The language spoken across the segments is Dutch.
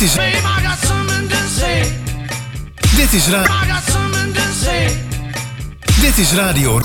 is Dit is Dit is Radio.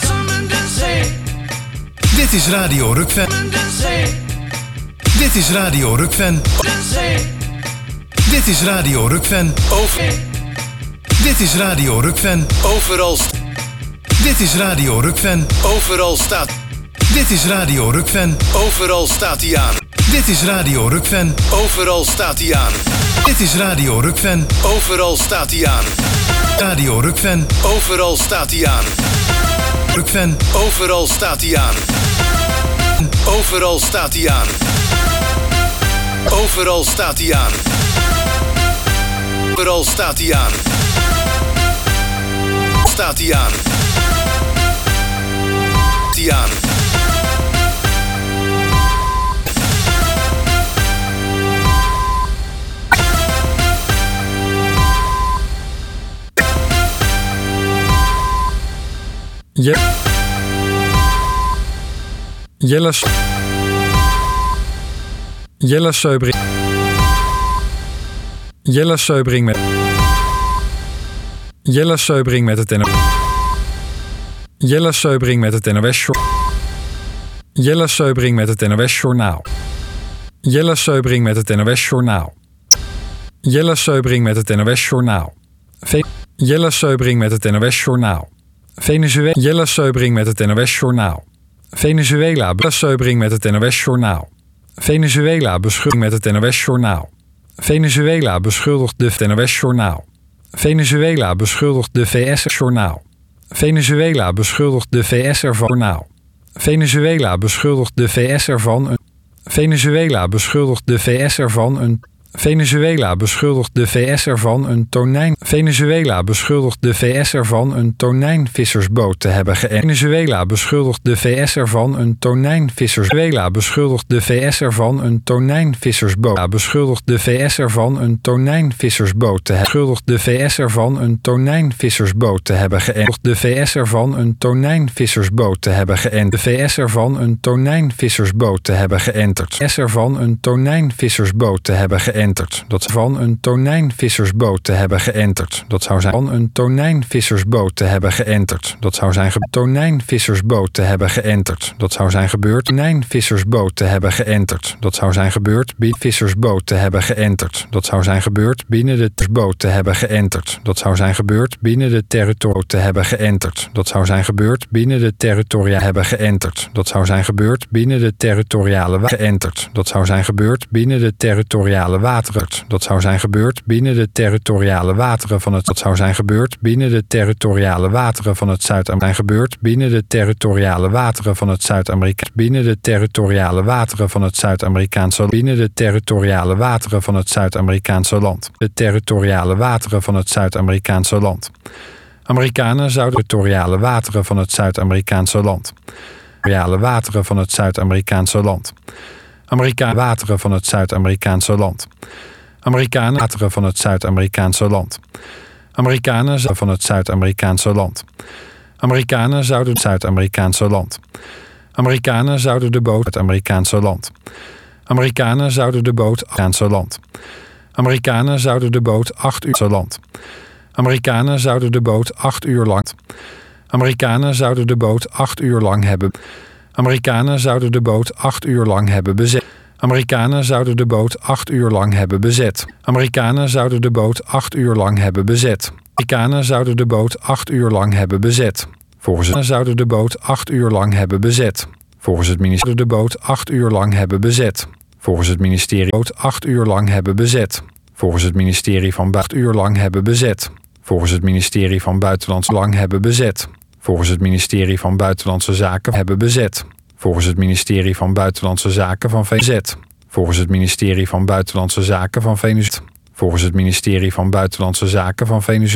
Dit is Radio Rukven. Dit is Radio Rukven. Dit is Radio Rukven. Dit is Radio Rukven. Overal. Dit is Radio Rukven. Overal staat. Dit is Radio Rukven. Overal staat hij aan. Dit is Radio Rukven. Overal staat hij aan. Dit is Radio Rukven. Overal staat hij aan. Radio Rukven. Overal staat hij aan. Rukven. Overal staat hij aan. Overal staat hij aan. Overal staat hij aan. Overal staat hij aan. Staat hij aan. Die aan. Jelle Seubring met het NOS. Jelle Seubring met het NOS. Jelle Seubring met het NOS Journaal. Jelle Seubring met het NOS Journaal. Jelle Seubring met het NOS Journaal. Jelle Seubring met het NOS Journaal. Venezuela. Jelle Seubring met het NOS Journaal. Venezuela. Jelle Seubring met het NOS Journaal. Venezuela beschuldigt met het NOS Journaal. Venezuela beschuldigt de NOS Journaal. Venezuela beschuldigt de VS Journaal. Venezuela beschuldigt de VS ervan Journaal. Venezuela beschuldigt de VS ervan een. Venezuela beschuldigt de VS ervan een. Venezuela beschuldigt de VS ervan een tonijn. Venezuela beschuldigt de VS ervan een tonijnvissersboot te hebben geënt. Venezuela beschuldigt de VS ervan een tonijnvissers. Venezuela beschuldigt de VS ervan een tonijnvissersboot. Beschuldigt de VS ervan een tonijnvissersboot te hebben. Beschuldigt de VS ervan een tonijnvissersboot te hebben geënt. De VS ervan een tonijnvissersboot te hebben geënt. De VS ervan een tonijnvissersboot te hebben geënterd. De VS ervan een tonijnvissersboot te hebben geënterd. Dat van een tonijnvissersboot te hebben geënterd. Dat zou zijn van een tonijnvissersboot te hebben geënterd. Dat zou zijn tonijnvissersboot te hebben geënterd. Dat zou zijn gebeurd. Tonijnvissersboot te hebben geënterd. Dat zou zijn gebeurd. Vissersboot te hebben geënterd. Dat zou zijn gebeurd binnen de boot te hebben geënterd. Dat zou zijn gebeurd binnen de territorie te hebben geënterd. Dat zou zijn gebeurd binnen de territoria hebben geënterd. Dat zou zijn gebeurd binnen de territoriale geënterd. Dat zou zijn gebeurd binnen de territoriale wateren. Dat zou zijn gebeurd binnen de territoriale wateren van het. Dat zou zijn gebeurd binnen de territoriale wateren van het Zuid-Amerika. Gebeurd binnen de territoriale wateren van het Zuid-Amerika. Binnen de territoriale wateren van het Zuid-Amerikaanse. Binnen de territoriale wateren van het Zuid-Amerikaanse land. De territoriale wateren van het Zuid-Amerikaanse land. Amerikanen zouden territoriale wateren van het Zuid-Amerikaanse land. Territoriale wateren van het Zuid-Amerikaanse land. Amerikaanse wateren van het Zuid-Amerikaanse land. Amerikanen wateren van het Zuid-Amerikaanse land. Amerikanen van het Zuid-Amerikaanse land. Amerikanen zouden het Zuid-Amerikaanse land. Amerikanen zouden de boot het Amerikaanse land. Amerikanen zouden de boot Amerikaanse land. Amerikanen zouden de boot 8 uur land. Amerikanen zouden de boot 8 uur lang. Amerikanen zouden de boot 8 uur lang hebben. Amerikanen zouden de boot 8 uur lang hebben bezet. Amerikanen zouden de boot 8 uur lang hebben bezet. Amerikanen zouden de boot 8 uur lang hebben bezet. Amerikanen zouden de boot 8 uur lang hebben bezet. Volgens het zouden de boot 8 uur lang hebben bezet. Volgens het ministerie de boot 8 uur lang hebben bezet. Volgens het ministerie boot 8 uur lang hebben bezet. Volgens het ministerie van 8 uur lang hebben bezet. Volgens het ministerie van Buitenlandse lang hebben bezet. Volgens het ministerie van Buitenlandse Zaken hebben bezet. Volgens het ministerie van Buitenlandse Zaken van VZ. Volgens het ministerie van Buitenlandse Zaken van Venezuela. Volgens het ministerie van Buitenlandse Zaken van Venezuela.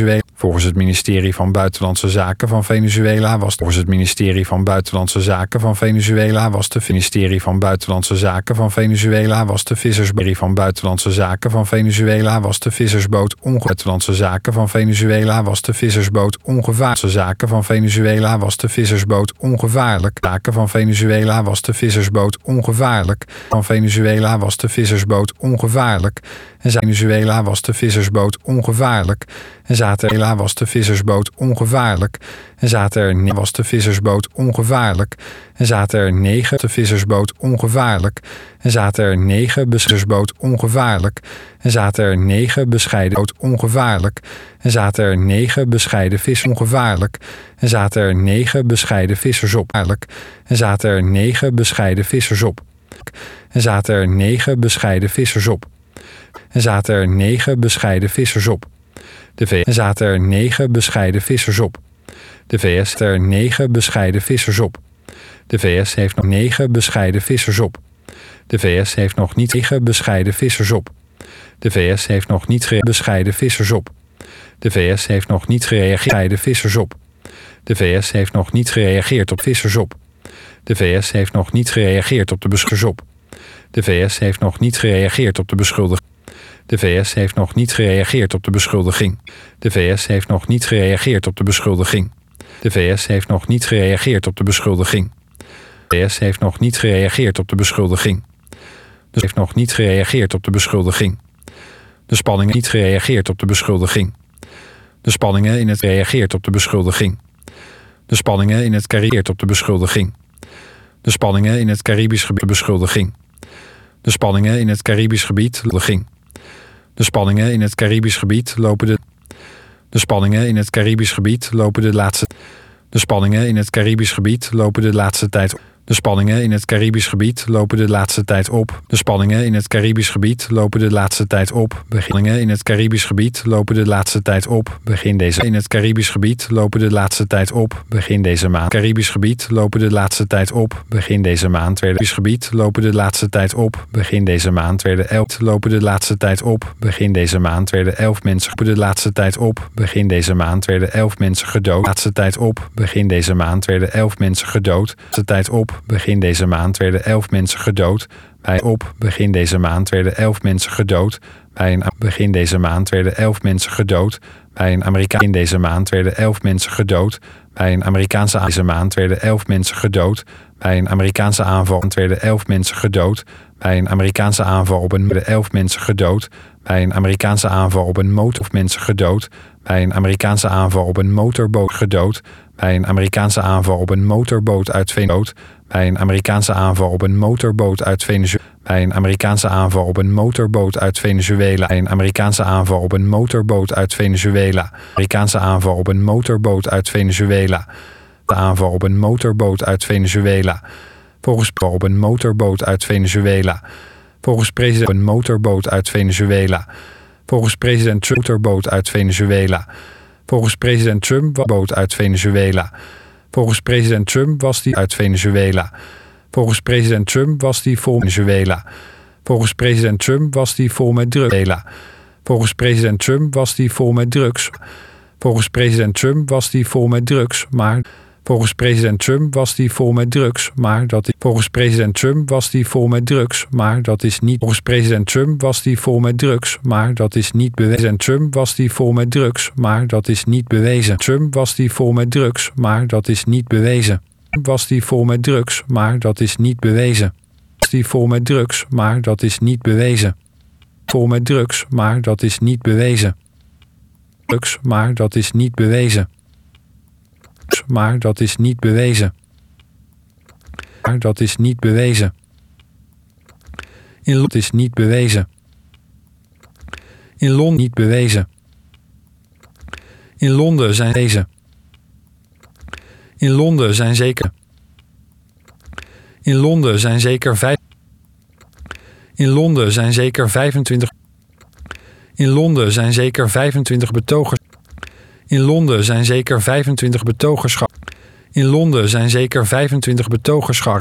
Volgens het ministerie van Buitenlandse Zaken van Venezuela was de ministerie van Buitenlandse Zaken van Venezuela was de ministerie van Buitenlandse Zaken van Venezuela was de vissersboot van Buitenlandse Zaken van Venezuela was de vissersboot Buitenlandse Zaken van Venezuela was de vissersboot ongevaarlijke Zaken van Venezuela was de vissersboot ongevaarlijk Zaken van Venezuela was de vissersboot ongevaarlijk van Venezuela was de vissersboot ongevaarlijk en Venezuela was de vissersboot ongevaarlijk en Venezuela was de vissersboot ongevaarlijk en zaten er was de vissersboot ongevaarlijk en zaten er 9 de vissersboot ongevaarlijk en zaten er 9 vissersboot ongevaarlijk en zaten er 9 bescheiden boot ongevaarlijk en zaten er 9 bescheiden vis ongevaarlijk en zaten er 9 bescheiden vissers op en zaten er 9 bescheiden vissers op en zaten er 9 bescheiden vissers op en zaten er 9 bescheiden vissers op. De VS zaten er 9 bescheiden vissers op. De VS er 9 bescheiden vissers op. De VS heeft nog 9 bescheiden vissers op. De VS heeft nog niet 9 bescheiden vissers op. De VS heeft nog niet bescheiden vissers op. De VS heeft nog niet gereageerd vissers op. De VS heeft nog niet gereageerd op vissers op. De VS heeft nog niet gereageerd op de beschuldiging op. De VS heeft nog niet gereageerd op de beschuldiging. De VS heeft nog niet gereageerd op de beschuldiging. De VS heeft nog niet gereageerd op de beschuldiging. De VS heeft nog niet gereageerd op de beschuldiging. De VS heeft nog niet gereageerd op de beschuldiging. De heeft nog niet gereageerd op de beschuldiging. De spanningen niet gereageerd op de beschuldiging. De spanningen in het reageert op de beschuldiging. De spanningen in het carieert op de beschuldiging. De spanningen in het Caribisch gebied beschuldiging. De spanningen in het Caribisch gebied beschuldiging. De spanningen in het Caribisch gebied lopen de spanningen in het Caribisch gebied lopen de laatste. De spanningen in het Caribisch gebied lopen de laatste tijd. De spanningen in het Caribisch gebied lopen de laatste tijd op. De spanningen in het Caribisch gebied lopen de laatste tijd op. Beginnen in het Caribisch gebied lopen de laatste tijd op. Begin deze in het Caribisch gebied lopen de laatste tijd op. Begin deze maand. Caribisch gebied lopen de laatste tijd op. Begin deze maand. Caribisch gebied lopen de laatste tijd op. Begin deze maand. Werden 11 lopen de laatste tijd op. Begin deze maand werden 11 mensen de laatste tijd op. Begin deze maand werden 11 mensen gedood. Laatste tijd op. Begin deze maand werden 11 mensen gedood. Laatste tijd op. Begin deze maand werden 11 mensen gedood. Begin deze maand werden 11 mensen gedood. Begin deze maand werden 11 mensen gedood. Bij een Amerikaan in deze maand werden 11 mensen gedood. Bij een Amerikaanse deze maand werden 11 mensen gedood. Bij een Amerikaanse aanval werden 11 mensen gedood. Bij een Amerikaanse aanval op een 11 mensen gedood. Bij een Amerikaanse aanval op een motor of mensen gedood. Bij een Amerikaanse aanval op een motorboot gedood. Bij een Amerikaanse aanval op een motorboot uit Venezuela. Bij een Amerikaanse aanval op een motorboot uit Venezuela. Bij een Amerikaanse aanval op een motorboot uit Venezuela. Bij een Amerikaanse aanval op een motorboot uit Venezuela. Amerikaanse aanval op een motorboot uit Venezuela. De aanval op een motorboot uit Venezuela. Volgens op een motorboot uit Venezuela. Volgens president een motorboot uit Venezuela. Volgens president Trump motorboot uit Venezuela. Volgens president Trump boot uit Venezuela. Volgens president Trump was die uit Venezuela. Volgens president Trump was die vol Venezuela. Volgens president Trump was die vol met drugs. Volgens president Trump was die vol met drugs. Volgens president Trump was die vol met drugs, maar volgens president Trump was die vol met drugs, maar dat is volgens president Trump was die vol met drugs, maar dat is niet volgens president Trump was die vol met drugs, maar dat is niet bewezen. Trump was die vol met drugs, maar dat is niet bewezen. Trump was die vol met drugs, maar dat is niet bewezen. Was die vol met drugs, maar dat is niet bewezen. Was die vol met drugs, maar dat is niet bewezen. Vol met drugs, maar dat is niet bewezen. Drugs, maar dat is niet bewezen. Maar dat is niet bewezen. Maar dat is niet bewezen. In Londen is niet bewezen. In Londen niet bewezen. In Londen zijn deze. In Londen zijn zeker. In Londen zijn zeker 5. In Londen zijn zeker 25. In Londen zijn zeker 25 betogers. In Londen zijn zeker 25 betogers. In Londen zijn zeker 25 betogers gearresteerd.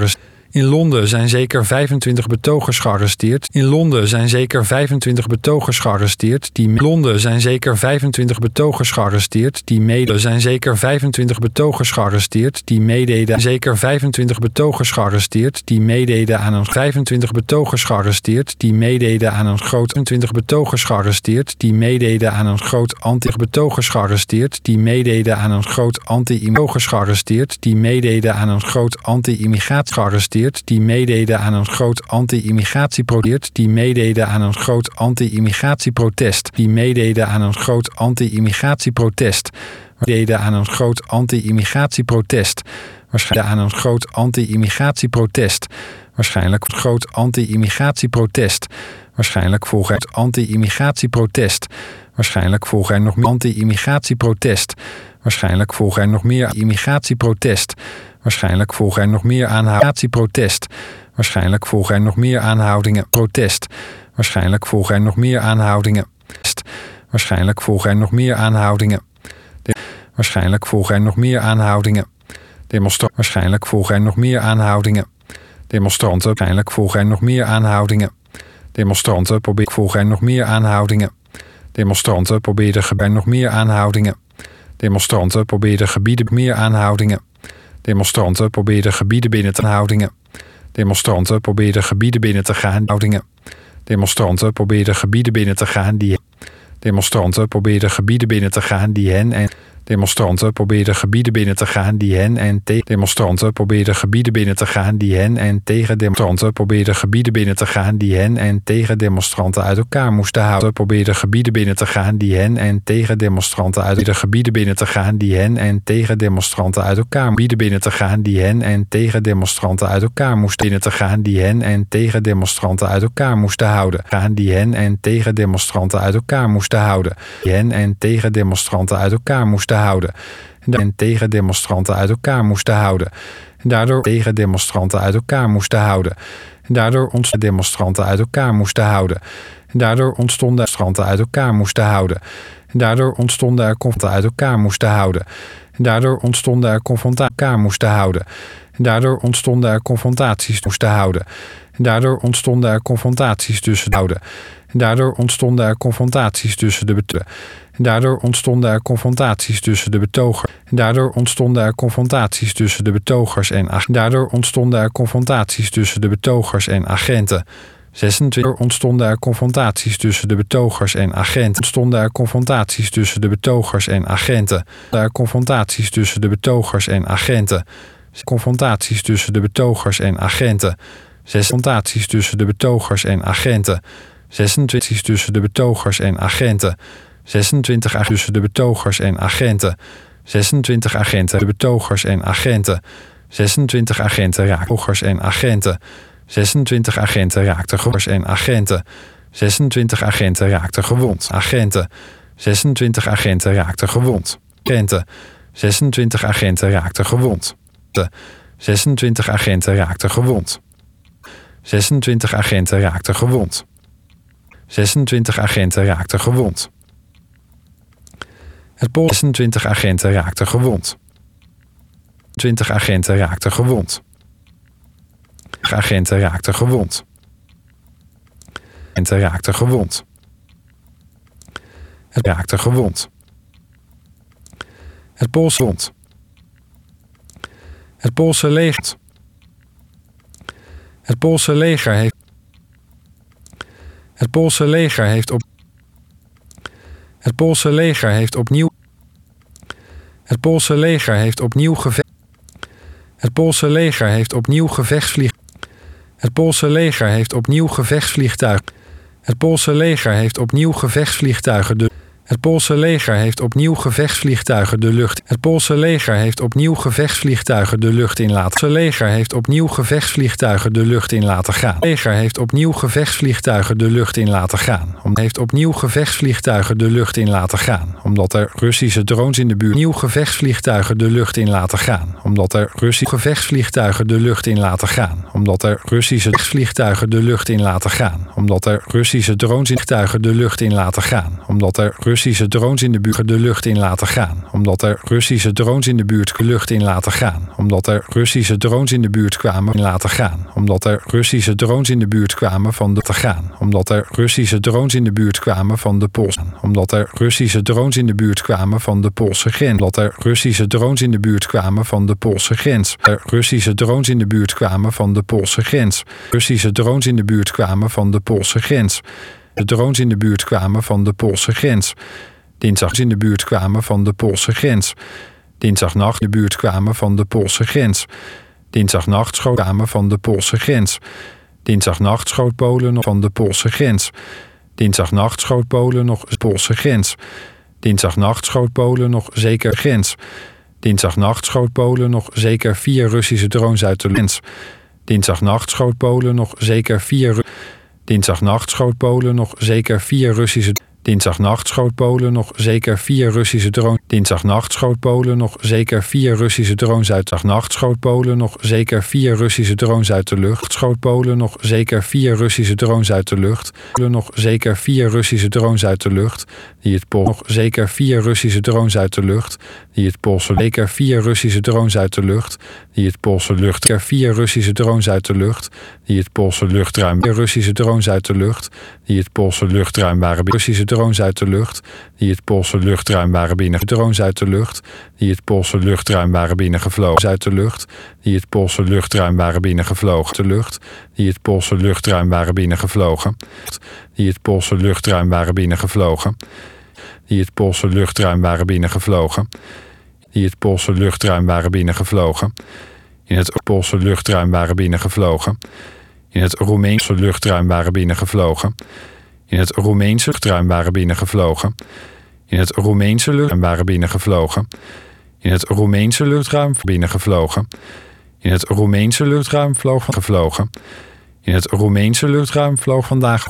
In Londen zijn zeker 25 betogers gearresteerd. In Londen zijn zeker 25 betogers gearresteerd die Londen zijn zeker 25 betogers gearresteerd die mede zijn zeker 25 betogers gearresteerd die meededen zeker 25 betogers gearresteerd die meededen aan een 25 betogers gearresteerd die meededen aan een groot 20 betogers gearresteerd die meededen aan een groot anti-betogers gearresteerd die meededen aan een groot anti-immigratieprotest gearresteerd die meededen aan een groot anti-immigratie gearresteerd die meededen aan een groot anti-immigratieprotest die meededen aan een groot anti-immigratieprotest die meededen aan een groot anti-immigratieprotest meededen aan een groot anti-immigratieprotest waarschijnlijk aan een groot anti-immigratieprotest waarschijnlijk groot anti-immigratieprotest waarschijnlijk volgt het anti-immigratieprotest waarschijnlijk volgt er nog meer anti-immigratieprotest waarschijnlijk volgt er nog meer immigratieprotest waarschijnlijk volgt er nog meer aanhoudingsprotest waarschijnlijk volgen er nog meer aanhoudingen protest waarschijnlijk volgen er nog meer aanhoudingen waarschijnlijk volgen er nog meer aanhoudingen waarschijnlijk volgen er nog meer aanhoudingen waarschijnlijk volgen er nog meer aanhoudingen demonstranten waarschijnlijk volgen er nog meer aanhoudingen demonstranten volgen er nog meer aanhoudingen demonstranten probeerden nog meer aanhoudingen demonstranten probeerden gebieden meer aanhoudingen demonstranten probeerden gebieden binnen te houdingen demonstranten probeerden gebieden binnen te gaan houdingen demonstranten probeerden gebieden binnen te gaan die demonstranten probeerden gebieden binnen te gaan die hen en demonstranten probeerden gebieden binnen te gaan die hen en tegen demonstranten probeerden gebieden binnen te gaan die hen en tegen demonstranten probeerden gebieden binnen te gaan die hen en tegen demonstranten uit elkaar moesten houden probeerden gebieden binnen te gaan die hen en tegen demonstranten uit de gebieden binnen te gaan die hen en tegen demonstranten uit elkaar gebieden binnen te gaan die hen en tegen demonstranten uit elkaar moesten binnen te gaan die hen en tegen demonstranten uit elkaar moesten houden gaan die hen en tegen demonstranten uit elkaar moesten houden hen en tegen demonstranten uit elkaar moesten houden en tegen demonstranten uit elkaar moesten houden en daardoor tegen demonstranten uit elkaar moesten houden en daardoor ontstonden demonstranten uit elkaar moesten houden en daardoor ontstonden demonstranten uit elkaar moesten houden en daardoor ontstonden er confrontaties uit elkaar moesten houden en daardoor ontstonden er confrontaties elkaar moesten houden en daardoor ontstonden er confrontaties moesten houden en daardoor ontstonden er confrontaties tussen de houden en daardoor ontstonden er confrontaties tussen de betogers en daardoor ontstonden er confrontaties tussen de betogers en daardoor ontstonden er confrontaties tussen de betogers en daardoor ontstonden er confrontaties tussen de betogers en agenten 26 ontstonden er confrontaties tussen de betogers en agenten ontstonden er confrontaties tussen de betogers en agenten er confrontaties tussen de betogers en agenten confrontaties tussen de betogers en agenten 6 confrontaties tussen de betogers en agenten 26 tussen de betogers en agenten 26 tussen de betogers en agenten 26 agenten de betogers en agenten 26 agenten raakten betogers en agenten 26 agenten raakten gewond en agenten 26 agenten raakten gewond agenten 26 agenten raakten gewond agenten 26 agenten raakten gewond 26 agenten raakten gewond 26 agenten raakten gewond 26 agenten raakten gewond het Poolse 26 agenten raakten gewond 20 agenten raakten gewond agenten raakten gewond agenten raakten gewond het raakte gewond het Poolse wond het Poolse leger het Poolse leger heeft het Poolse leger heeft op het Poolse leger heeft opnieuw het Poolse leger heeft opnieuw het Poolse leger heeft opnieuw het Poolse leger heeft opnieuw gevechtsvliegtuigen het Poolse leger heeft opnieuw gevechtsvliegtuigen het Poolse leger heeft opnieuw gevechtsvliegtuigen de lucht. Het Poolse leger heeft opnieuw gevechtsvliegtuigen de lucht in laten. Het leger heeft opnieuw gevechtsvliegtuigen de lucht in laten gaan. Het leger heeft opnieuw gevechtsvliegtuigen de lucht in laten gaan. Heeft opnieuw gevechtsvliegtuigen de lucht in laten gaan. Omdat er Russische drones in de buurt. Opnieuw gevechtsvliegtuigen de lucht in laten gaan. Omdat er Russische gevechtsvliegtuigen de lucht in laten gaan. Omdat er Russische vliegtuigen de lucht in laten gaan. Omdat er Russische drones de lucht in laten gaan. Omdat er Russische Russische drones in de buurt de lucht in laten gaan. Omdat er Russische drones in de buurt de lucht in laten gaan. Omdat er Russische drones in de buurt kwamen in laten gaan. Omdat er Russische drones in de buurt kwamen van de te gaan. Omdat er Russische drones in de buurt kwamen van de Poolse. Omdat er Russische drones in de buurt kwamen van de Poolse grens. Omdat er Russische drones in de buurt kwamen van de Poolse grens. Er Russische drones in de buurt kwamen van de Poolse grens. Russische drones in de buurt kwamen van de Poolse grens. De drones in de buurt kwamen van de Poolse grens. Dinsdag in de buurt kwamen van de Poolse grens. Dinsdagnacht in de buurt kwamen van de Poolse grens. Dinsdagnacht schoot kwamen van de Poolse grens. Dinsdagnacht schoot Polen nog van de Poolse grens. Dinsdagnacht schoot Polen nog de Poolse grens. Dinsdagnacht schoot Polen nog zeker grens. Dinsdagnacht schoot Polen nog zeker 4 Russische drones uit de grens. Dinsdagnacht schoot Polen nog zeker 4. Dinsdagnacht schoot Polen nog zeker 4 Russische. Dinsdagnacht schoot Polen nog zeker 4 Russische drones. Dinsdagnacht schoot Polen nog zeker 4 Russische drones uit. Dinsdagnacht schoot Polen nog zeker 4 Russische drones uit de lucht. Schoot Polen nog zeker 4 Russische drones uit de lucht. Polen nog zeker 4 Russische drones uit de lucht. Die het Pool nog zeker 4 Russische drones uit de lucht. Die het Poolse zeker 4 Russische drones uit de lucht. Die het Poolse lucht 4 Russische drones uit de lucht. Die het Poolse luchtruim Russische drones uit de lucht. Die het Poolse luchtruim waren Russische drones uit de lucht. Die het Poolse luchtruim waren binnen drones uit de lucht. Die het Poolse luchtruim waren binnengevlogen uit de lucht. Die het Poolse luchtruim waren binnengevlogen de lucht. Die het Poolse luchtruim waren binnengevlogen. Die het Poolse luchtruim waren binnengevlogen. Die het Poolse luchtruim waren binnengevlogen. Die het Poolse luchtruim waren binnengevlogen. In het Poolse luchtruim waren binnengevlogen. In het Roemeense luchtruim waren binnengevlogen. In het Roemeense luchtruim waren binnengevlogen. In het Roemeense luchtruim waren binnengevlogen. In het Roemeense luchtruim binnengevlogen. In het Roemeense luchtruim vloog gevlogen. In het Roemeense luchtruim vloog vandaag.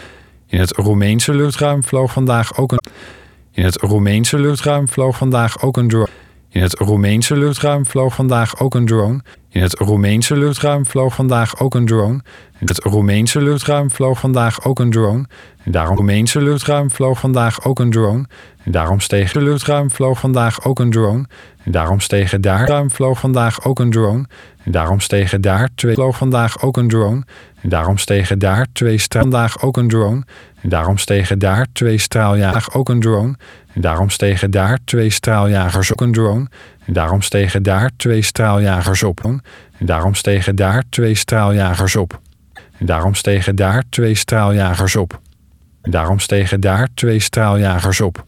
In het Roemeense luchtruim vloog vandaag ook een. In het Roemeense luchtruim vloog vandaag ook een drone. In het Roemeense luchtruim vloog vandaag ook een drone. In het Roemeense luchtruim vloog vandaag ook een drone. In het Roemeense luchtruim vloog vandaag ook een drone. En daarom Roemeense luchtruim vloog vandaag ook een drone. En daarom steeg de luchtruim vloog vandaag ook een drone. En daarom stegen daar ruim vloog vandaag ook een drone. En daarom stegen daar 2 vloog vandaag ook een drone. En daarom stegen daar 2 vandaag ook een drone. En daarom stegen daar 2 straaljagers ook een drone. En daarom stegen daar 2 straaljagers ook een drone. En daarom stegen daar 2 straaljagers op. En daarom stegen daar 2 straaljagers op. En daarom stegen daar 2 straaljagers op. En daarom stegen daar 2 straaljagers op.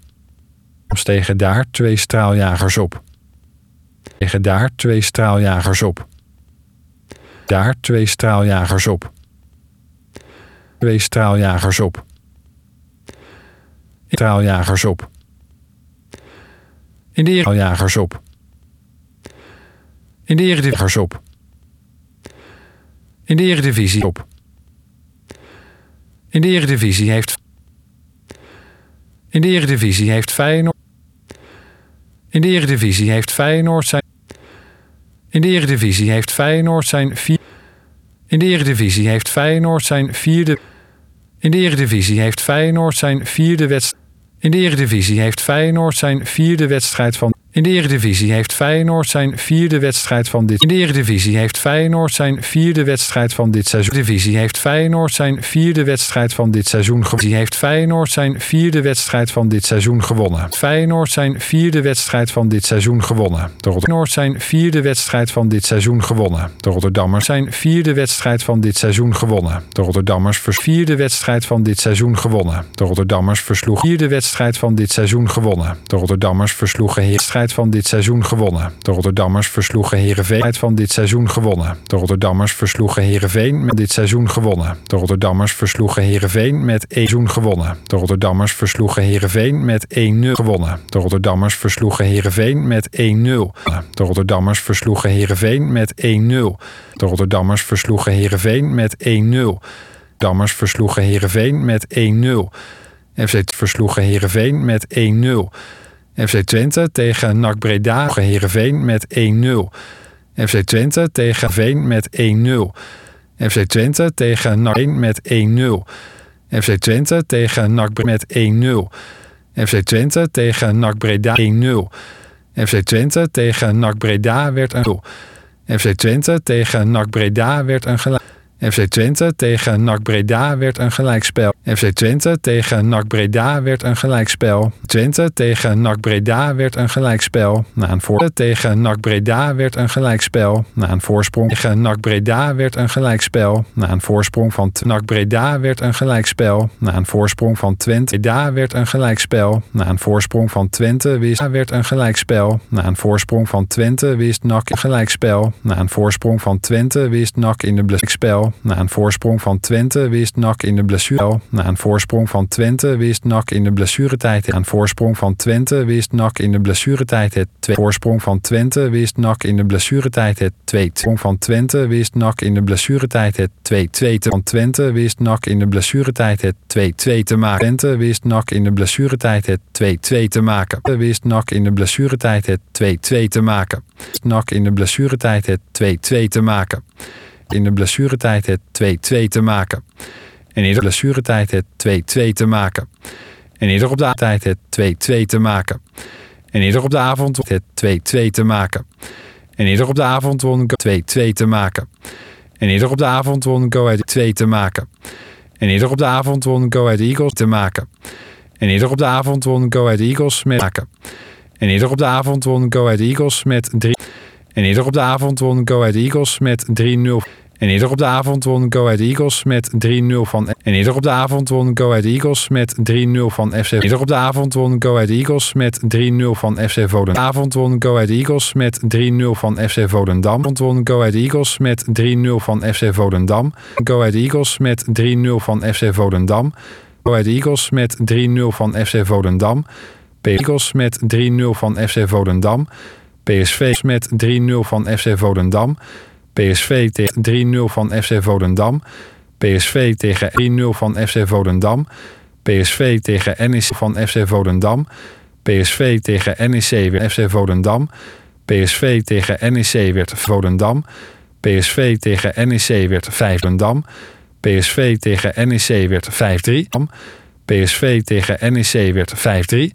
Stegen daar 2 straaljagers op. Stegen daar 2 straaljagers op. Daar 2 straaljagers op. 2 straaljagers op. Straaljagers op. In de straaljagers op. In de Eredivisie op. In de Eredivisie op. In de Eredivisie heeft. In de Eredivisie heeft Feyenoord. In de Eredivisie heeft Feyenoord zijn. In de Eredivisie heeft Feyenoord zijn 4. In de Eredivisie heeft Feyenoord zijn 4e. In de Eredivisie heeft Feyenoord zijn 4e wedstrijd. In de Eredivisie heeft Feyenoord zijn 4e wedstrijd van. In de Eredivisie heeft Feyenoord zijn 4e wedstrijd van dit. In de Eredivisie heeft Feyenoord zijn 4e wedstrijd van dit seizoen. De Divisie heeft Feyenoord zijn 4e wedstrijd van dit seizoen gewonnen. Heeft Feyenoord zijn 4e wedstrijd van dit seizoen gewonnen. Feyenoord zijn 4e wedstrijd van dit seizoen gewonnen. De Rotterdammers zijn 4e wedstrijd van dit seizoen gewonnen. De Rotterdammers zijn 4e wedstrijd van dit seizoen gewonnen. De Rotterdammers 4e wedstrijd van dit seizoen gewonnen. De Rotterdammers versloegen 4e wedstrijd van dit seizoen gewonnen. De Rotterdammers versloegen wedstrijd van dit seizoen gewonnen. De Rotterdammers versloegen Heerenveen van dit seizoen gewonnen. De Rotterdammers versloegen Heerenveen met dit seizoen gewonnen. De Rotterdammers versloegen Heerenveen met 1 seizoen gewonnen. De Rotterdammers versloegen Heerenveen met 1-0 gewonnen. De Rotterdammers versloegen Heerenveen met 1-0. De Rotterdammers versloegen Heerenveen met 1-0. De Rotterdammers versloegen Heerenveen met 1-0. Dammers versloegen Heerenveen met 1-0. FC versloegen Heerenveen met 1-0. FC Twente tegen NAC Breda Heerenveen met 1-0. FC Twente tegen Veen met 1-0. FC Twente tegen NAC met 1-0. FC Twente tegen NAC met 1-0. FC Twente tegen NAC Breda 1-0. FC Twente tegen NAC Breda werd een 0. FC Twente tegen NAC Breda werd een gelijk. FC Twente tegen NAC Breda werd een gelijkspel. FC Twente tegen NAC Breda werd een gelijkspel. Twente tegen NAC Breda werd een gelijkspel. Na een voorsprong tegen NAC Breda werd een gelijkspel. Na een voorsprong tegen NAC Breda werd een gelijkspel. Na een voorsprong van NAC Breda werd een gelijkspel. Na een voorsprong van Twente Breda werd een gelijkspel. Na een voorsprong van Twente wist werd een gelijkspel. Na een voorsprong van Twente wist NAC een gelijkspel. Na een voorsprong van Twente wist NAC in de blessurespel. Na een voorsprong van Twente wist NAC in de blessure. Na een voorsprong van Twente wist NAC in de blessuretijd. Na een voorsprong van Twente wist NAC in de blessuretijd het 2. Voorsprong van Twente wist NAC in de blessuretijd het 2. Voorsprong van Twente wist NAC in de blessuretijd het 2-2 van Twente wist NAC in de blessuretijd het 2-2 te maken. Twente wist NAC in de blessuretijd het 2-2 te maken. Wist NAC in de blessuretijd het 2-2 te maken. NAC in de blessuretijd het 2-2 te maken. In de blessuretijd het 2-2 te maken. En ieder blessuretijd het 2-2 te maken. En ieder op de tijd het 2-2 te maken. En ieder op de avond het 2-2 te maken. En ieder op de avond won 2-2 te maken. En ieder op de avond won Go Ahead 2 te maken. En ieder op de avond won Go Ahead Eagles te maken. En ieder op de avond won Go Ahead Eagles met maken. En ieder op de avond won Go Ahead Eagles met 3. En ieder op de avond won Go Ahead Eagles met 3-0. En ieder op de avond won Go Ahead Eagles met 3-0 van. En ieder op de avond won Go Ahead Eagles met 3-0 van FC. Ieder op de avond won Go Ahead Eagles met 3-0 van FC Volendam. Avond won Go Ahead Eagles met 3-0 van FC Volendam. Won Go Ahead Eagles met 3-0 van FC Volendam. Go Ahead Eagles met 3-0 van FC Volendam. Go Ahead Eagles met 3-0 van FC Volendam. Eagles met 3-0 van FC Volendam. PSV met 3-0 van FC Volendam. PSV tegen 3-0 van FC Volendam. PSV tegen 3-0 van FC Volendam. PSV tegen NEC van FC Volendam. PSV tegen NEC weer FC Volendam. PSV tegen NEC werd Volendam. PSV tegen NEC werd 5 Volendam. PSV tegen NEC werd 5-3. PSV tegen NEC werd 5-3.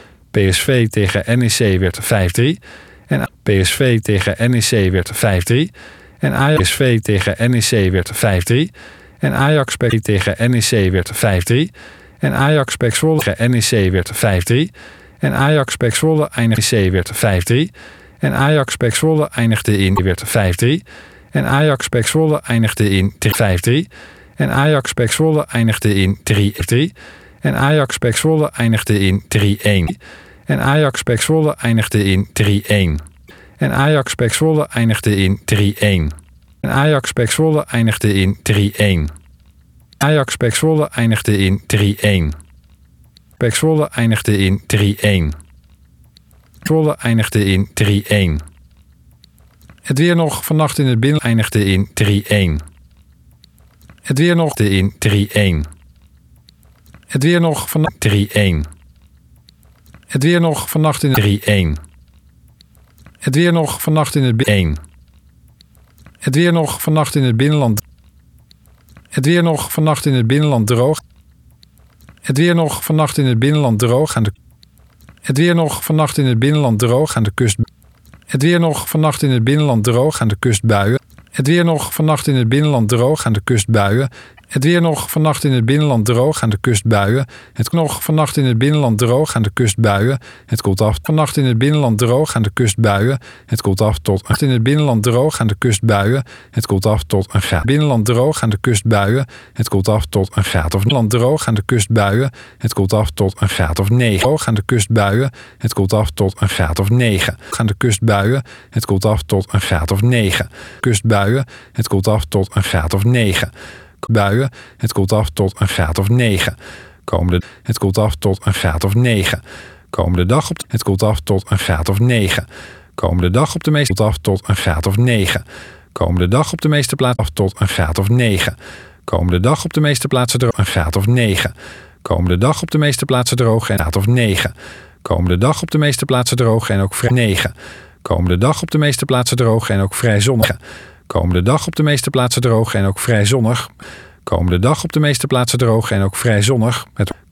PSV tegen NEC werd 5-3. En PSV tegen NEC werd 5-3. En Ajax PSV tegen NEC werd 5-3. En Ajax tegen NEC werd 5-3. En Ajax PEC Zwolle tegen NEC werd 5-3. En Ajax PEC Zwolle eindigde werd 5-3. En Ajax PEC Zwolle eindigde in werd 5-3. En Ajax PEC Zwolle eindigde in 5-3. En Ajax PEC Zwolle eindigde in 3-3. En Ajax PEC Zwolle eindigde in 3-1. En Ajax PEC Zwolle eindigde in 3-1. En Ajax PEC Zwolle eindigde in 3-1. En Ajax PEC Zwolle eindigde in 3-1. Ajax PEC Zwolle eindigde in 3-1. PEC Zwolle eindigde in 3-1. Zwolle eindigde in 3-1. Het weer nog vannacht in het binnen eindigde in 3-1. Het weer nog in 3-1. Het weer nog vannacht 3-1. Het weer nog vannacht in 3-1. Het weer nog vannacht in het 1. Het weer nog vannacht in het binnenland. Het weer nog vannacht in het binnenland droog. Het weer nog vannacht in het binnenland droog aan de. Het weer nog vannacht in het binnenland droog aan de kust. Het weer nog vannacht in het binnenland droog aan de kustbuien. Het weer nog vannacht in het binnenland droog aan de kustbuien. Het weer nog vannacht in het binnenland droog aan de kustbuien. Het nog vannacht in het binnenland droog aan de kustbuien. Het koelt af vannacht in het binnenland droog aan de kustbuien. Het koelt af tot in het binnenland droog aan de kustbuien. Het koelt af tot een graad. Binnenland droog aan de kustbuien. Het koelt af tot een graad of land droog aan de kustbuien. Het koelt af tot een graad of 9. Droog aan de kustbuien. Het koelt af tot een graad of 9. Aan de kustbuien. Het koelt af tot een graad of 9. Kustbuien. Het koelt af tot een graad of 9. Buien, het koelt af tot een graad of 9. Komende, het koelt af tot een graad of 9. Komende dag op, het koelt af tot een graad of 9. Komende dag op de meeste koelt af tot een graad of 9. Komende dag op de meeste plaatsen af tot een graad of 9. Komende dag op de meeste plaatsen droog een graad of 9. Komende dag op de meeste plaatsen droog en een graad of 9. Komende dag op de meeste plaatsen droog en ook vrij 9. Komende dag op de meeste plaatsen droog en ook vrij zonnig. Komende dag op de meeste plaatsen droog en ook vrij zonnig. Komende dag op de meeste plaatsen droog en ook vrij zonnig. Met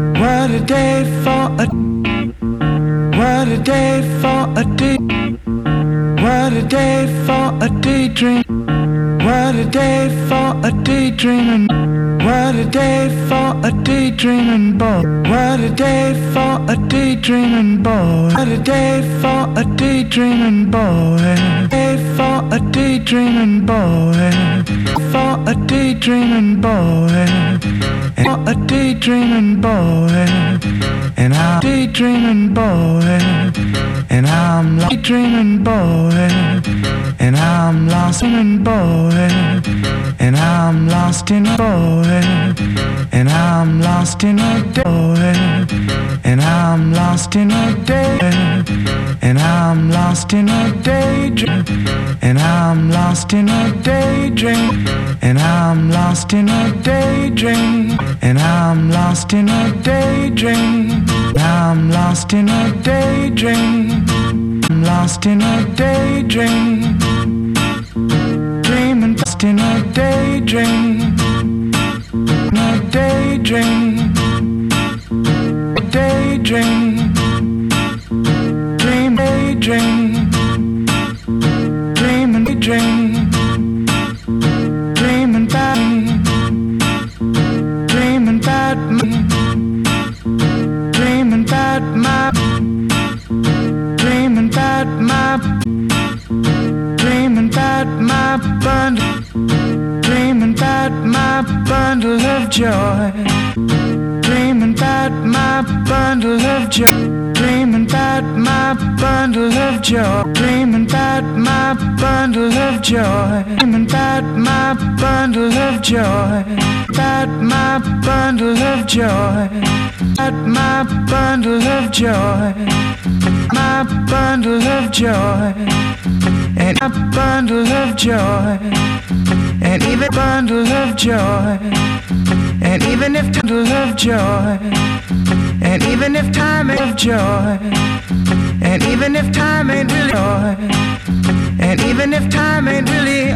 What a day for a day for a daydream. What a day for a daydreaming. What a day for a daydreaming boy. What a day for a daydreaming boy. What a day for a daydreaming boy. Day for a daydreaming boy. For a daydreaming boy. For a daydreaming boy. And I'm daydreaming boy. And I'm daydreaming boy. And I'm lost in boy. And I'm lost in a boy. And I'm lost in a boy. And I'm lost in a day. And I'm lost in a daydream. And I'm lost in a daydream. And I'm lost in a daydream. And I'm lost in a daydream. I'm lost in a daydream. I'm lost in a daydream. Dreaming, lost in a daydream. A daydream. A daydream. Dream, daydream. Dreaming, daydream. Dreaming about me. Dreaming about me. Dreaming about my. Dreaming about my. Dreaming about my bundle. Dreaming about my bundle of joy. Dreaming about my bundle of joy. Dreaming about my bundle of joy. Dreaming about my bundle of joy. Dreaming about my bundle of joy. About my bundle of joy. About my bundle of joy. My bundle of joy. And a bundle of joy. And even bundle of joy. And even if bundle of joy. And even if time ain't of joy. And even if time ain't really joy. And even if time ain't really.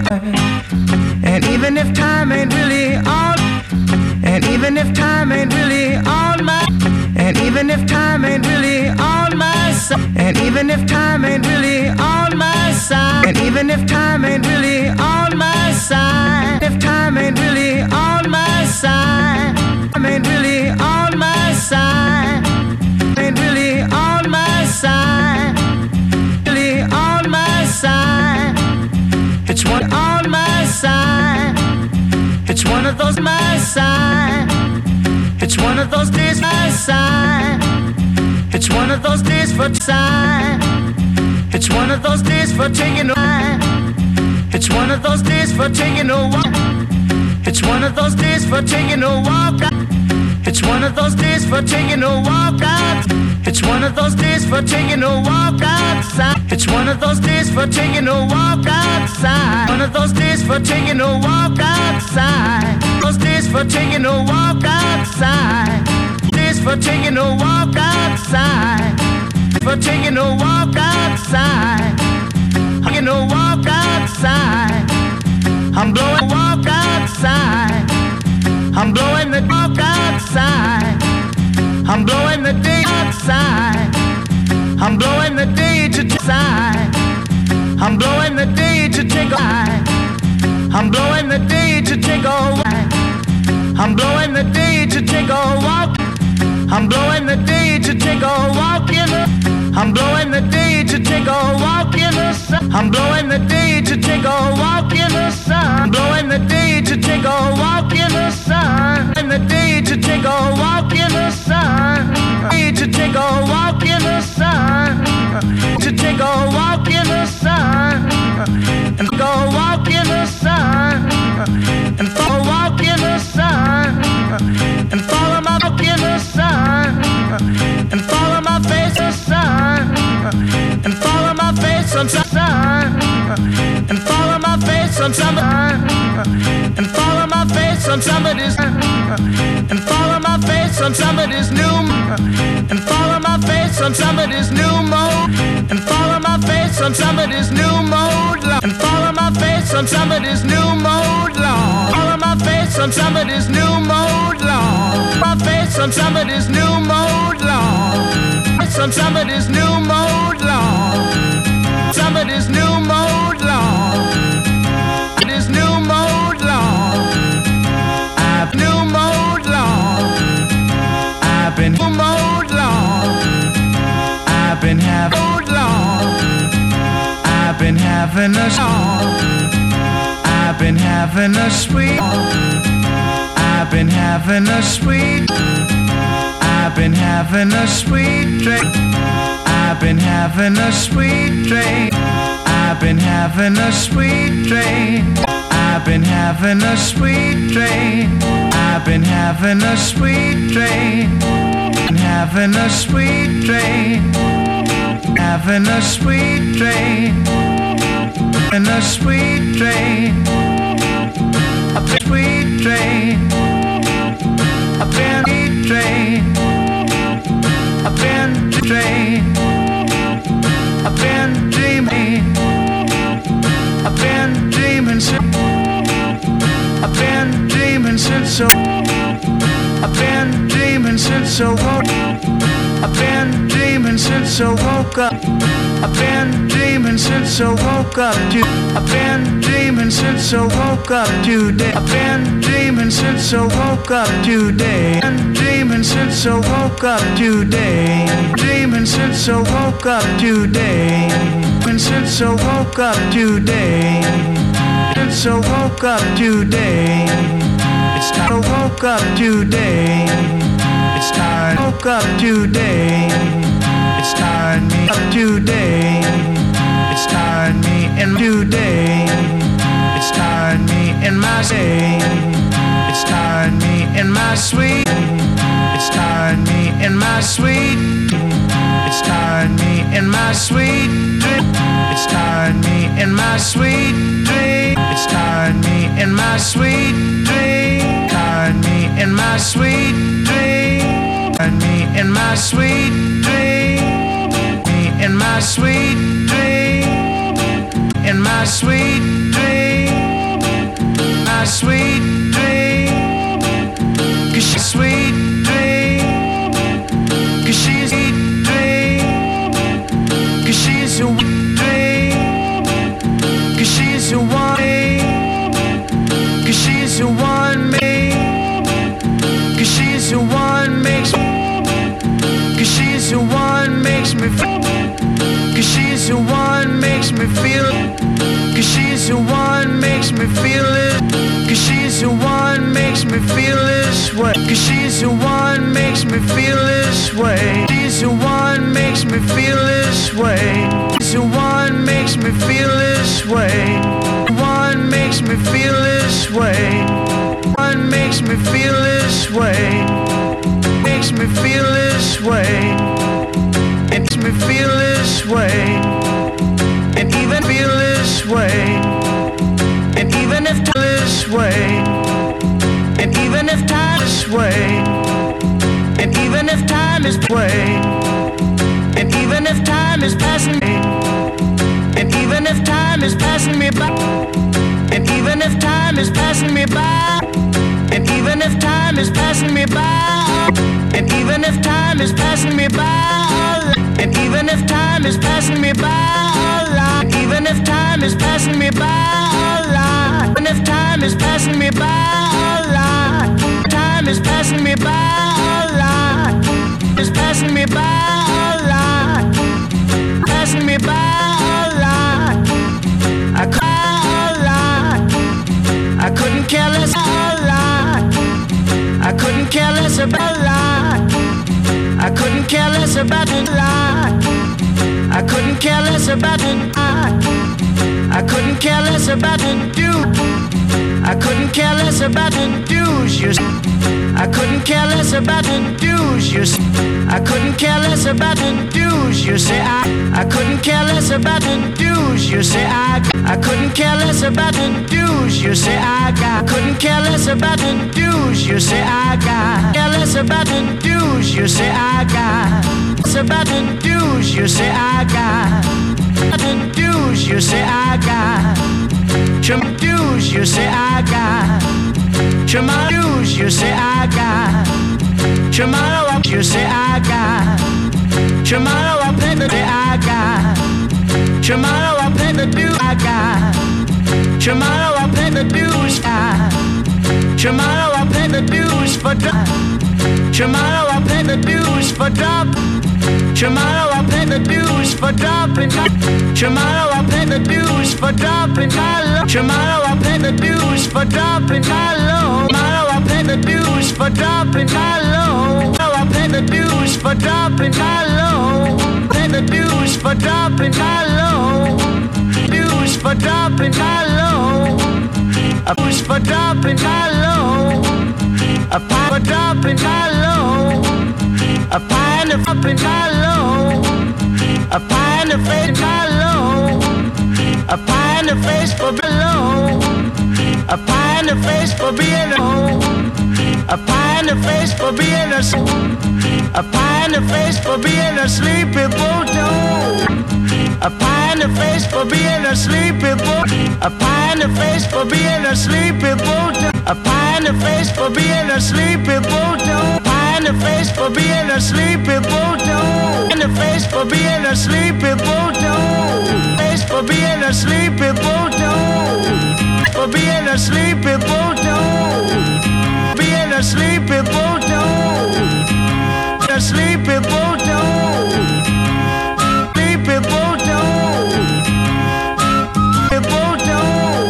And even if time ain't really all. And even if time ain't really all my. And even if time ain't really on my side. And even if time ain't really on my side. And even if time ain't really on my side. If time ain't really on my side. Time ain't really on my side. Ain't really on my side. Really on my side. It's one on my side. It's one of those my side. It's one of those days my side. It's one of those days for side. It's one of those days for taking a ride. It's one of those days for taking a walk. It's one of those days for taking a walk. It's one of those days for taking a walk out. It's one of those days for taking a walk outside. It's one of those days for taking a walk outside. One of those days for taking a walk outside. Those days for taking a walk outside. Days for taking a walk outside. For taking a walk outside. Taking a walk outside. I'm blowing walk outside. I'm blowing the walk outside. I'm blowing the day outside. I'm blowing the day to decide. I'm blowing the day to take a ride. I'm blowing the day to take a ride. I'm blowing the day to take a walk. I'm blowing the day to take a walk in the. I'm blowing the day to take a walk in the sun. I'm blowing the day to take a walk in the sun. I'm blowing the day to take a walk in the sun. And the day to take a walk in the sun. Day to take a walk in the sun. To take a walk in the sun. And go walk in the sun. And follow walk in the sun. And follow my walk in the sun. And follow my face in the sun. And follow my face on some sun. And follow my face on some sun. And follow my face on somebody's. And follow my face on somebody's new. And follow my face on somebody's new mode. And follow my face on somebody's new mode. And follow my face on somebody's new mode. Follow my face on somebody's new mode. My face on somebody's new mode. Face on somebody's new mode. Somebody's new mode. I've been mowed lawn. I've been having mowed lawn. I've been having a song. I've been having a sweet. I've been having a sweet. I've been having a sweet drink. I've been having a sweet drink. I've been having a sweet drink. I've been having a sweet drink. I've been having a sweet drink. Been having a sweet drink. Having a sweet drink. And a sweet drink. A sweet drink. A sweet drink. I've been dreaming. I've been dreaming. I've been dreaming since. I've been dreaming since so. I've been dreaming since so woke. I've been dreaming since so woke up. I've been dreaming since so woke up to. I've been dreaming since so woke up today. I've been dreaming since so woke up today. I've been dreaming since so woke up today. Dreaming since so woke up today. Dreaming since so woke up today. Since so woke up today. It's time to woke up today. It's time to woke up today. It's time me up today. It's time me in today. It's time me in my day. It's time me in my sweet. It's time me in my sweet. It's time me in my sweet drink. It's time me in my sweet drink. It's time me in my sweet drink. Time me in my sweet drink. Time me in my sweet drink. Me in my sweet drink. In my sweet drink. My sweet drink. 'Cause she's sweet drink. 'Cause she's sweet drink. 'Cause she's a drink. 'Cause she's a one. 'Cause she's a one me. 'Cause she's the one makes me. 'Cause she's the one makes me feel. 'Cause she's the one makes me feel. 'Cause she's the one makes me feel it. 'Cause she's the one makes me feel this way. 'Cause she's the one makes me feel this way. She's the one makes me feel this way. She's the one makes me feel this way. One makes me feel this way. One makes me feel this way. Makes me feel this way. It makes me feel this way. And even feel this way. And even if time this way. And even if time is way. And even if time is way. And even if time is passing me. And even if time is passing me by. And even if time is passing me by. And even if time is passing me by. And even if time is passing me by. And even if time is passing me by. And even if time is passing me by. And if time is passing me by. Time is passing me by. Is passing me by. Passing me by. I couldn't care less a lot. I couldn't care less about a lot. I couldn't care less about a lot. I couldn't care less about a lot. I couldn't care less about the do. I couldn't care less about the do's. I couldn't care less about the do's. I couldn't care less about the do's. You say I couldn't care less about the do's. You say I couldn't care less about the do's. You say I couldn't care less about the do's. You say I care less about the do's. You say I less about the do's. You say I the do's. You say I Chum do's. You say I Chum do's. You say I Tomorrow you say I Tomorrow I play the day I Tomorrow I play the do I Tomorrow I play the do's Tomorrow I play the do's for Tomorrow I play the dues for drop. Tomorrow I pay the dues for dropping my. Tomorrow I pay the dues for dropping my low. Tomorrow I pay the dues for dropping my low. Tomorrow I pay the dues for dropping my low. Tomorrow I pay the dues for dropping my low. Pay the dues for dropping my low. Dues for dropping my low. A dues for dropping my low. A pie for dropping my low. A pie in the dropping my low. A pie in the face my low. A pie in the face for below. A pie in the face for being low. A pie in the face for being a. A pie in the face for being a sleepy bulldog. A pie in the face for being a sleepy bulldog. A pie in the face for being a sleepy bulldog. A pie in the face for being a sleepy bulldog. Pie in the face for being a sleepy bulldog. In the face for being a sleepy bulldog. Face for being a sleepy bulldog. For being a sleepy bulldog. Being a sleepy bulldog. A sleepy bulldog. Sleepy bulldog. Sleepy bulldog.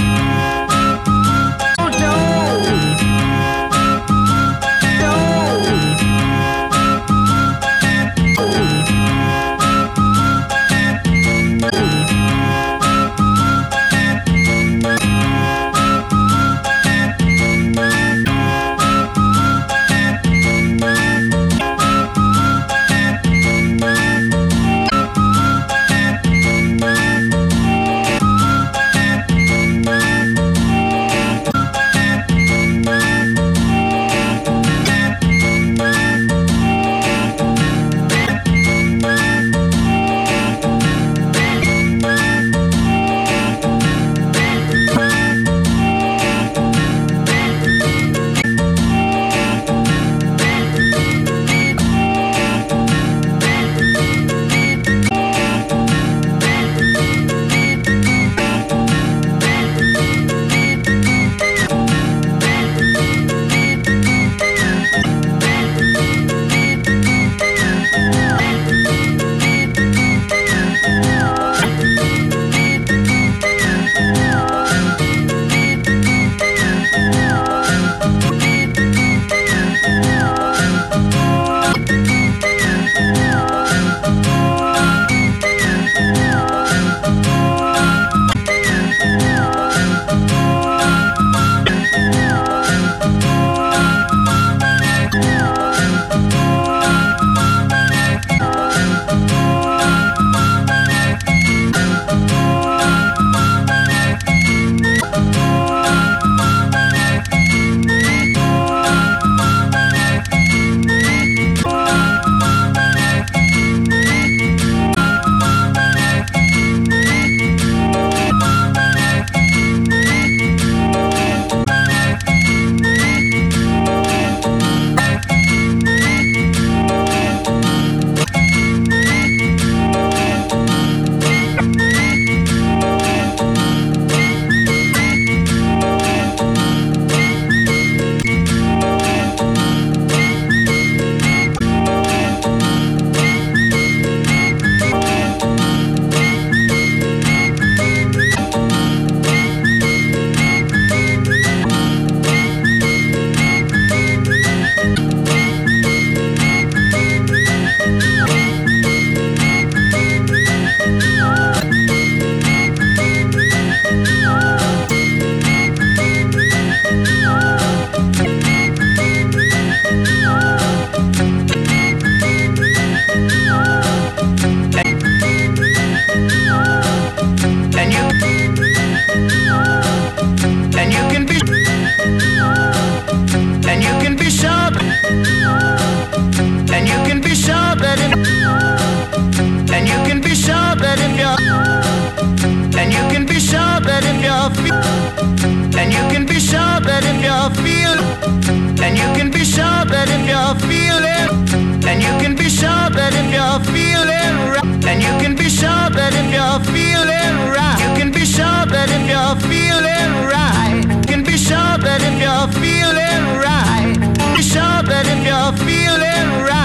And you can be sure that if you're feeling, and you can be sure that if you're feeling, and you can be sure that if you're feeling right, and you can be sure that if you're feeling right, you can be sure that if you're feeling right, you can be sure that if you're feeling right, be sure that if you're feeling right.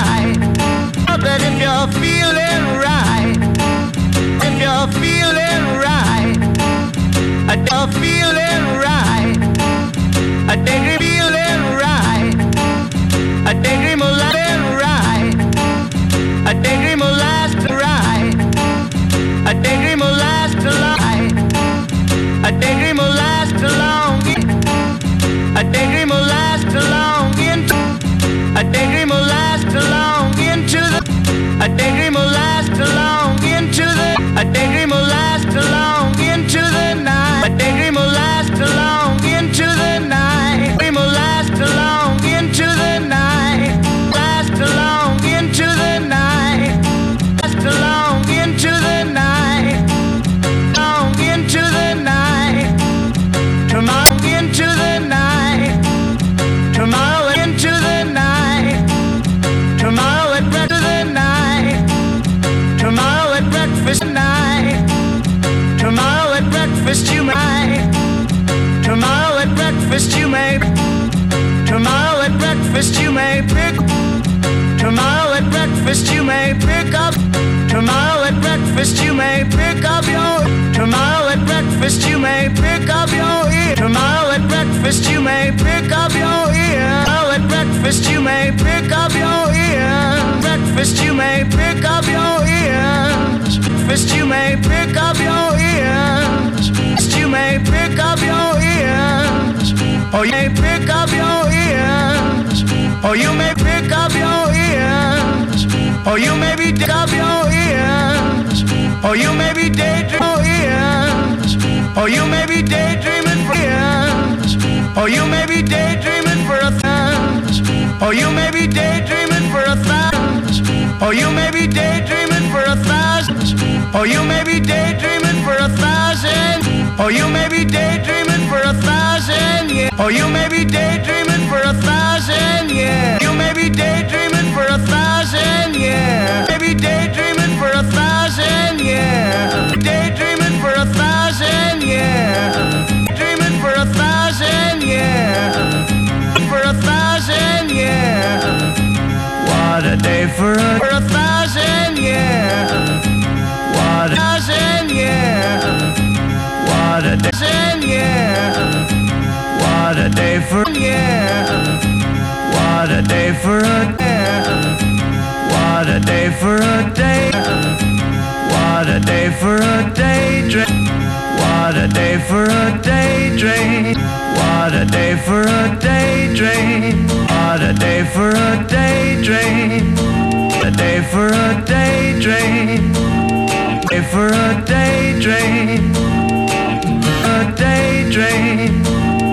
breakfast you may pick up. Tomorrow at breakfast you may pick up your. Tomorrow at breakfast you may pick up your ear. Tomorrow at breakfast you may pick up your ear. Tomorrow at breakfast you may pick up your ear. Breakfast you may pick up your ear. Breakfast you may pick up your ear. You may pick up your ears, or you may pick up your ears, or you may pick up your ears, or you may be pick up your ears, or you may be daydreaming ears, or you may be daydreaming for ears, or you may be daydreaming for a thousand, or you may be daydreaming for a thousand, or you may be daydreaming for a thousand, or you may be daydreaming for a thousand. Or you may be daydreaming for a thousand, yeah. Or you may be daydreaming for a thousand, yeah. You may be daydreaming for a thousand, yeah. Maybe daydreaming for a thousand, yeah. Daydreaming for a thousand, yeah. Dreaming for a thousand, yeah. For a thousand, yeah. What a day for a thousand, yeah. What a thousand, yeah. What a day, yeah. What a day for, yeah. What a day for a day. What a day for a day. What a day for a daydream. What a day for a daydream. What a day for a daydream. What a day for a daydream. A day for a daydream. Day for a daydream. A daydream,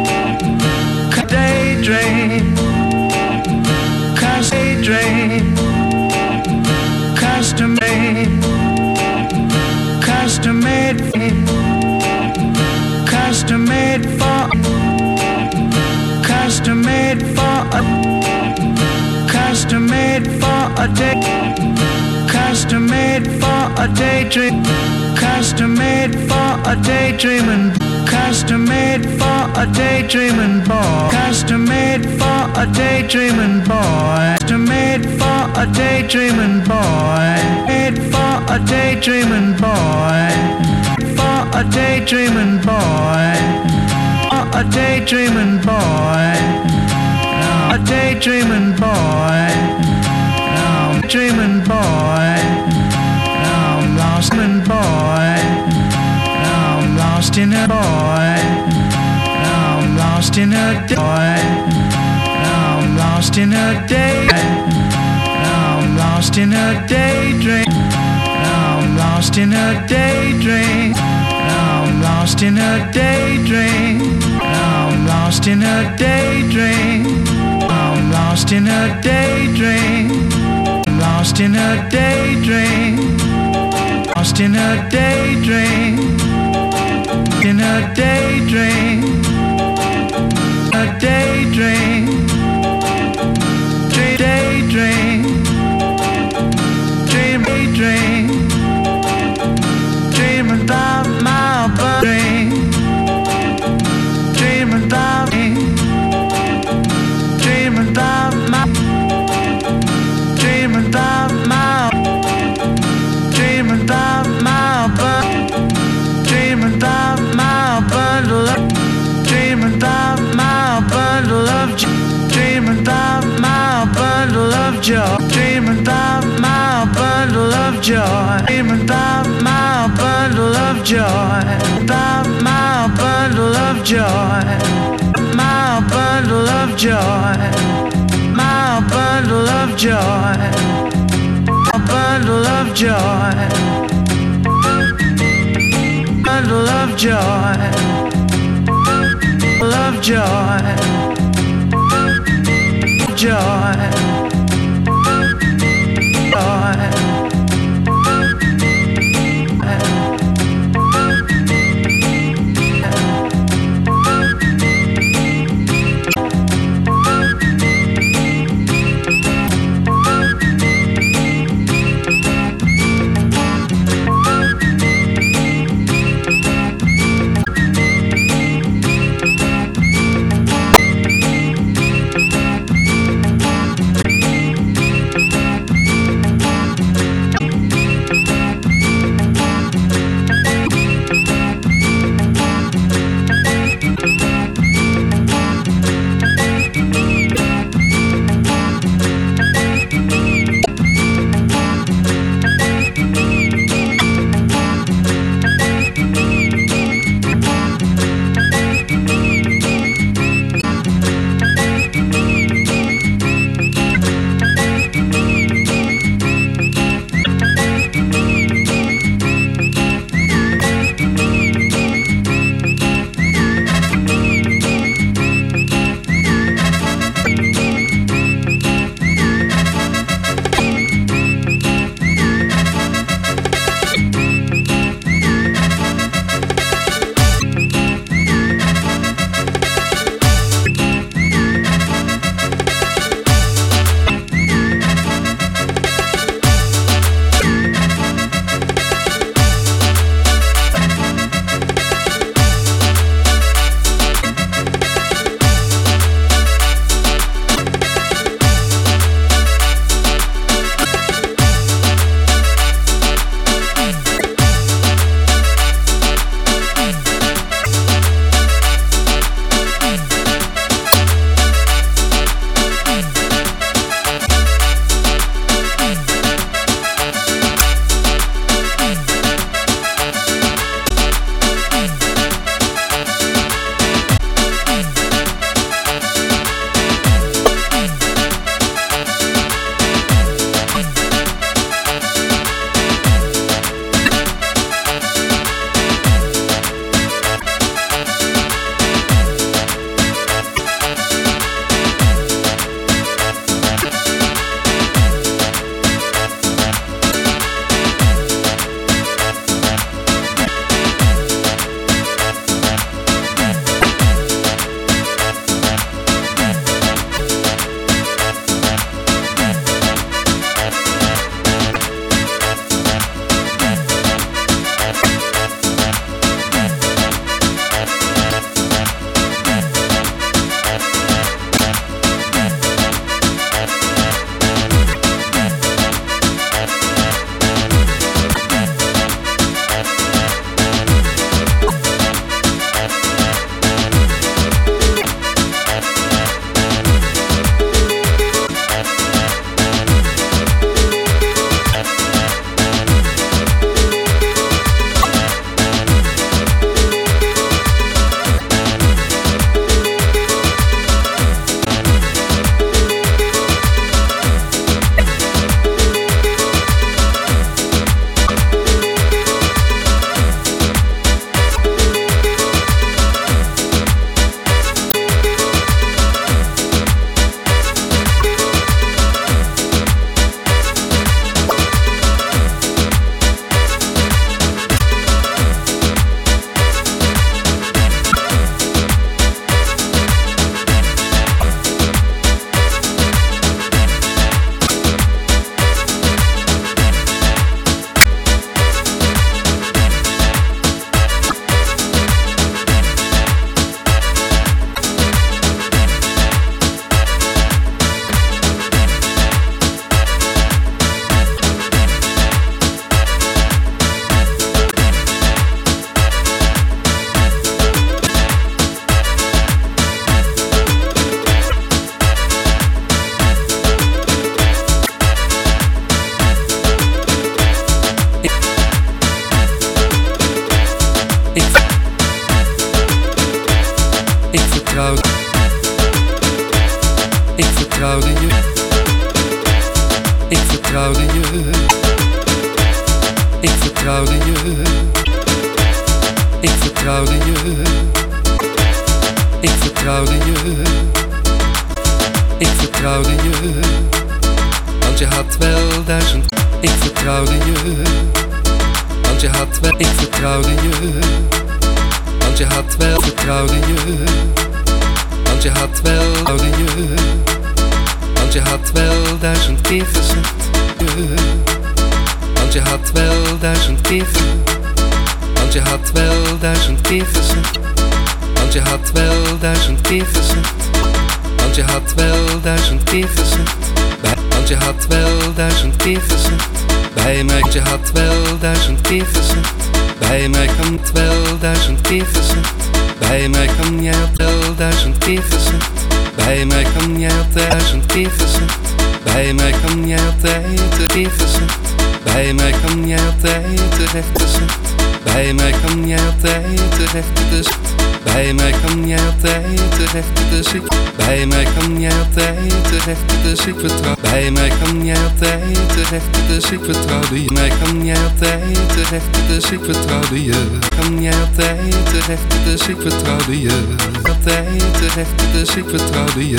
daydream, daydream, custom made, custom made, custom made for, custom made for a, custom made for a day, custom made for a daydream, custom made for a daydreaming. Custom made for a daydreaming boy. Custom made for a daydreaming boy. Custom made for a daydreaming boy. Made for a daydreaming boy. For a daydreaming boy. For a daydreaming boy. A daydreaming boy. Dreaming boy. Lost man boy. Lost in a boy, I'm lost in a boy, I'm lost in a day, I'm lost in a daydream, I'm lost in a daydream, I'm lost in a daydream, I'm lost in a daydream, I'm lost in a daydream, I'm lost in a daydream, lost in a daydream. In a daydream, a daydream, daydream, daydream, dream about my brain, dream about me, dream about my, dream about my, dream about my brain. Dream about my bundle of, dream about my bundle of, dream about my bundle of joy, dream about my bundle of joy, dream about my bundle of joy, about my bundle of joy, my bundle of joy, my bundle of joy, my bundle of joy. Bundle of joy, love joy, joy, joy. vertrouwde je. Ik vertrouwde je. Ik vertrouwde je. Ik vertrouwde je. Ik vertrouwde je. Want je had wel 1000. Ik vertrouwde je. Want je had wel. Ik vertrouwde je. Want je had wel. Vertrouwde je. Want je had wel. Vertrouwde je. Want je had wel 1000 keer gezegd. Want je had wel 1000 keer gezegd. Want je had wel 1000 keer gezegd. Want je had wel 1000 keer gezegd. Want je had wel 1000 keer gezegd. Want je had wel 1000 keer gezegd. Bij mij, je had wel 1000 keer gezegd. Bij mij kan het wel 1000 keer gezegd. Bij mij kan jij wel 1000 keer gezegd. Bij mij kan jij 1000 keer gezegd. Bij mij kan jij altijd een keer gezegd. Bij mij kan jij altijd terecht gezegd. Bij mij kan jij altijd terecht dus. Bij mij kan jij altijd terecht dus ik. Bij mij kan jij altijd terecht dus ik vertrouw. Bij mij kan jij altijd terecht dus ik vertrouwde je. Mij kan jij altijd terecht dus ik vertrouwde je. Kan jij altijd terecht dus ik vertrouwde je. Altijd terecht dus ik vertrouwde je.